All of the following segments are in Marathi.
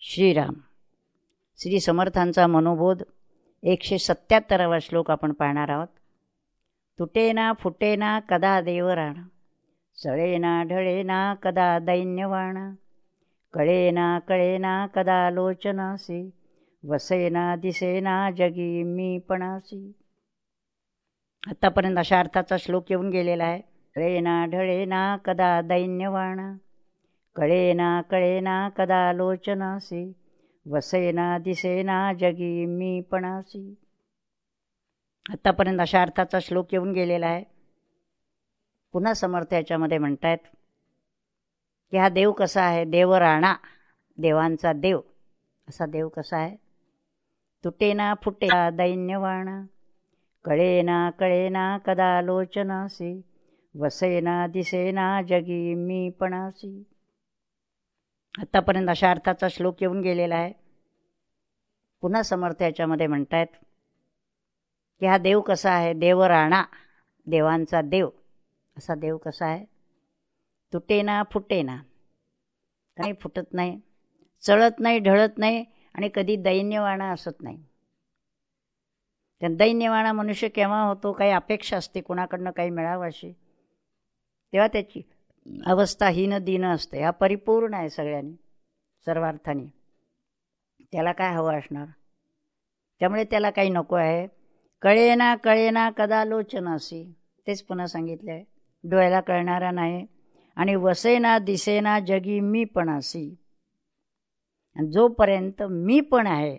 श्रीराम. श्री समर्थांचा मनोबोध 177वा श्लोक आपण पाहणार आहोत. तुटेना फुटेना कदा देवराण, सळेना ढळेना कदा दैन्यवाण, कळेना कळेना कदा लोचनासी, वसेना दिसेना जगी मी पणासी. आतापर्यंत अशा अर्थाचा श्लोक येऊन गेलेला आहे. कळेना ढळेना कदा दैन्यवाण, कळेना कळेना कदा लोचनासी, वसेना दिसेना जगी मी पणासी. आतापर्यंत अशा अर्थाचा श्लोक येऊन गेलेला आहे. पुन्हा समर्थ याच्यामध्ये म्हणतायत की हा देव कसा आहे. देवराणा, देवांचा देव. असा देव कसा आहे. तुटेना फुटेना दैन्यवाण, कळेना कळेना कदा लोचनासी, वसेना दिसेना जगी मी पणासी. आतापर्यंत अशा अर्थाचा श्लोक येऊन गेलेला आहे. पुन्हा समर्थ याच्यामध्ये म्हणतायत की हा देव कसा आहे. देवराणा, देवांचा देव. असा देव कसा आहे. तुटेना फुटेना, काही फुटत नाही, चळत नाही, ढळत नाही आणि कधी दैन्यवाणा असत नाही. त्या दैन्यवाणा मनुष्य केव्हा होतो. काही अपेक्षा असते कोणाकडनं काही मिळावं अशी, तेव्हा त्याची अवस्था हीन दीन असते. हा परिपूर्ण आहे सगळ्यांनी, सर्वार्थाने. त्याला काय हवं असणार. त्यामुळे त्याला काही नको आहे. कळेना कळेना कदा लोचनासी, तेच पुन्हा सांगितलं आहे. डोळ्याला कळणारा नाही. आणि वसेना दिसेना जगी मी पणासी, आणि जोपर्यंत मी पण आहे,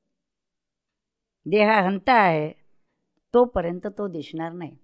देहाहंता आहे, तोपर्यंत तो दिसणार नाही.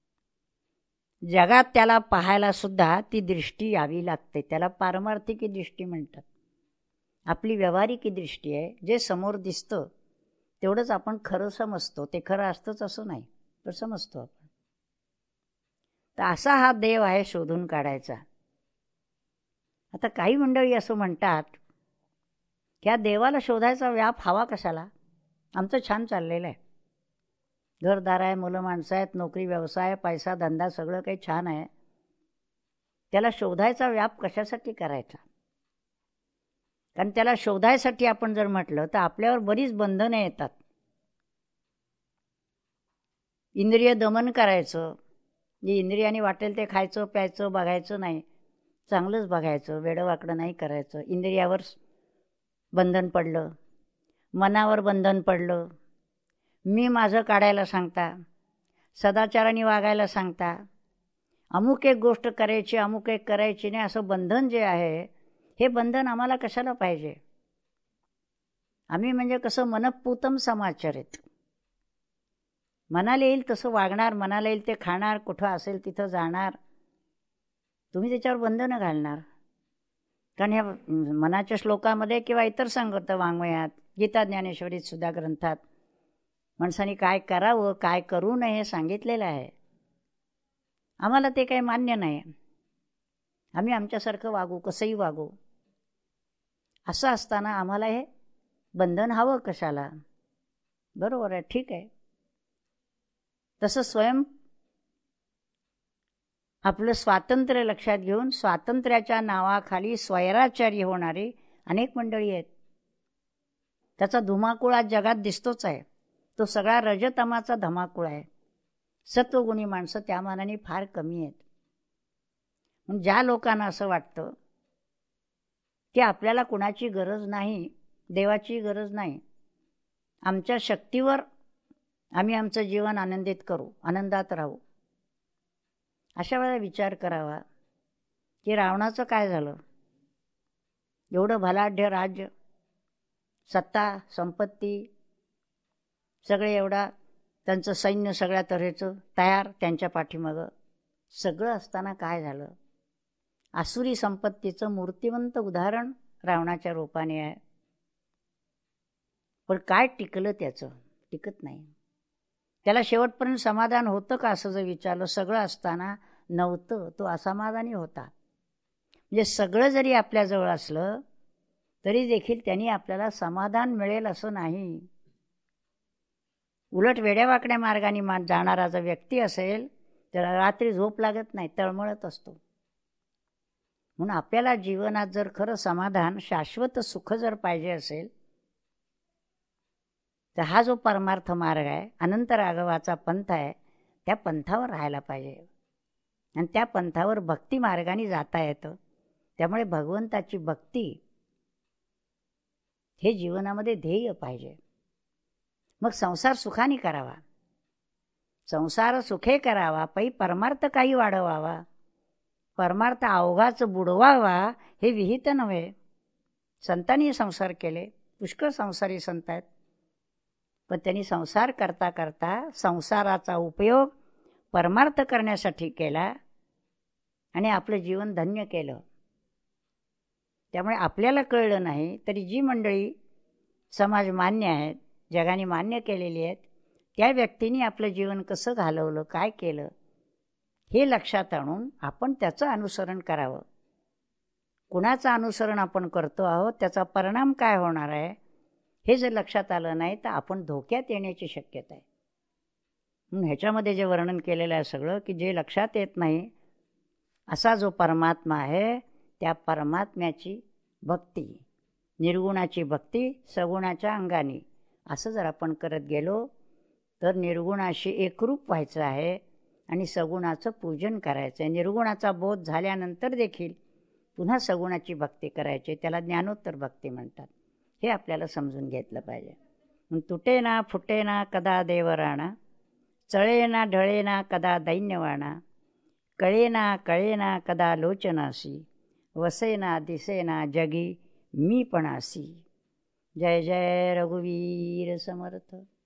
जगात त्याला पाहायला सुद्धा ती दृष्टी यावी लागते. त्याला पारमार्थिकी दृष्टी म्हणतात. आपली व्यावहारिकी दृष्टी आहे. जे समोर दिसतं तेवढंच आपण खरं समजतो. ते खरं असतंच असं नाही, तर समजतो आपण. तर असा हा देव आहे शोधून काढायचा. आता काही मंडळी असं म्हणतात की या देवाला शोधायचा व्याप हवा कशाला. आमचं छान चाललेलं आहे. घरदार आहे, मुलं माणसं आहेत, नोकरी व्यवसाय, पैसा धंदा सगळं काही छान आहे. त्याला शोधायचा व्याप कशासाठी करायचा. कारण त्याला शोधायसाठी आपण जर म्हटलं तर आपल्यावर बरीच बंधनं येतात. इंद्रिय दमन करायचं. जे इंद्रियाने वाटेल ते खायचं प्यायचं बघायचं नाही. चांगलंच बघायचं, वेडंवाकडं नाही करायचं. इंद्रियावर बंधन पडलं, मनावर बंधन पडलं. मी माझं काढायला सांगता, सदाचाराने वागायला सांगता, अमुक एक गोष्ट करायची अमुक एक करायची नाही, असं बंधन जे आहे, हे बंधन आम्हाला कशाला पाहिजे. आम्ही म्हणजे कसं मनःपूतम समाचरित. मनाला येईल तसं वागणार, मनाला येईल ते खाणार, कुठं असेल तिथं जाणार. तुम्ही त्याच्यावर बंधनं घालणार. कारण ह्या मनाच्या श्लोकामध्ये किंवा इतर सांगत वाङ्मयात, गीता ज्ञानेश्वरीत सुद्धा ग्रंथात माणसाने काय करावं काय करू नये हे सांगितलेलं आहे. आम्हाला ते काही मान्य नाही. आम्ही आमच्यासारखं वागू, कसंही वागू. असं असताना आम्हाला हे बंधन हवं कशाला. बरोबर आहे, ठीक आहे. तसं स्वयं आपलं स्वातंत्र्य लक्षात घेऊन स्वातंत्र्याच्या नावाखाली स्वैराचारी होणारी अनेक मंडळी आहेत. त्याचा धुमाकूळ आज जगात दिसतोच आहे. तो सगळा रजतमाचा धमाकूळ आहे. सत्वगुणी माणसं त्या मानाने फार कमी आहेत. म्हणून ज्या लोकांना असं वाटतं की आपल्याला कुणाची गरज नाही, देवाची गरज नाही, आमच्या शक्तीवर आम्ही आमचं जीवन आनंदित करू, आनंदात राहू, अशा वेळेला विचार करावा की रावणाचं काय झालं. एवढं भलाढ्य राज्य, सत्ता, संपत्ती, सगळे एवढा त्यांचं सैन्य सगळ्या तऱ्हेचं तयार त्यांच्या पाठीमागं, सगळं असताना काय झालं. आसुरी संपत्तीचं मूर्तिवंत उदाहरण रावणाच्या रूपाने आहे. पण काय टिकलं त्याचं. टिकत नाही. त्याला शेवटपर्यंत समाधान होतं का असं जर विचारलं, सगळं असताना नव्हतं. तो असमाधानी होता. म्हणजे सगळं जरी आपल्याजवळ असलं तरी देखील त्यांनी आपल्याला समाधान मिळेल असं नाही. उलट वेड्यावाकड्या मार्गाने जाणारा जर व्यक्ती असेल तर रात्री झोप लागत नाही, तळमळत असतो. म्हणून आपल्याला जीवनात जर खरं समाधान, शाश्वत सुख जर पाहिजे असेल, तर हा जो परमार्थ मार्ग आहे, अनंत राघवाचा पंथ आहे, त्या पंथावर राहायला पाहिजे. आणि त्या पंथावर भक्ती मार्गाने जाता येतं. त्यामुळे भगवंताची भक्ती हे जीवनामध्ये ध्येय पाहिजे. मग संसार सुखाने करावा, संसार सुखे करावा, पै परमार्थ काही वाढवावा, परमार्थ अवघाच बुडवावा, हे विहित नव्हे. संतांनी संसार केले, पुष्कळ संसारी संत आहेत, पण त्यांनी संसार करता करता संसाराचा उपयोग परमार्थ करण्यासाठी केला आणि आपलं जीवन धन्य केलं. त्यामुळे आपल्याला कळलं नाही तरी जी मंडळी समाज मान्य आहेत, जगाने मान्य केलेली आहेत, त्या व्यक्तींनी आपलं जीवन कसं घालवलं, काय केलं, हे लक्षात आणून आपण त्याचं अनुसरण करावं. कुणाचं अनुसरण आपण करतो आहोत, त्याचा परिणाम काय होणार आहे, हे जर लक्षात आलं नाही तर आपण धोक्यात येण्याची शक्यता आहे. म्हणून ह्याच्यामध्ये जे वर्णन केलेलं आहे सगळं, की जे लक्षात येत नाही असा जो परमात्मा आहे, त्या परमात्म्याची भक्ती, निर्गुणाची भक्ती सगुणाच्या अंगाने, असं जर आपण करत गेलो तर निर्गुणाशी एकरूप व्हायचं आहे आणि सगुणाचं पूजन करायचं आहे. निर्गुणाचा बोध झाल्यानंतर देखील पुन्हा सगुणाची भक्ती करायची, त्याला ज्ञानोत्तर भक्ती म्हणतात. हे आपल्याला समजून घेतलं पाहिजे. तुटे ना फुटे ना कदा देवराणा, चळे ना ढळे ना कदा दैन्यवाणा, कळे ना कळे ना कदा लोचनासी, वसे ना दिसे ना जगी मी पणासी. जय जय रघुवीर समर्थ.